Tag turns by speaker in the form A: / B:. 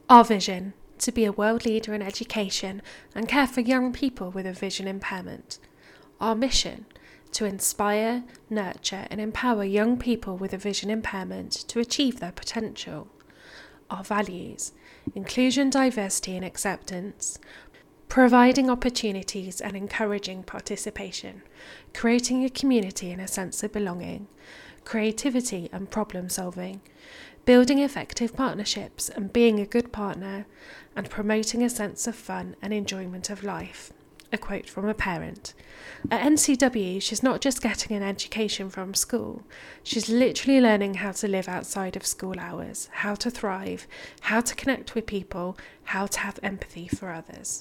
A: Our vision: to be a world leader in education and care for young people with a vision impairment. Our mission: to inspire, nurture and empower young people with a vision impairment to achieve their potential. Our values: inclusion, diversity and acceptance, providing opportunities and encouraging participation, creating a community and a sense of belonging, creativity and problem solving, building effective partnerships and being a good partner, and promoting a sense of fun and enjoyment of life. A quote from a parent. At NCW, she's not just getting an education from school, she's literally learning how to live outside of school hours, how to thrive, how to connect with people, how to have empathy for others.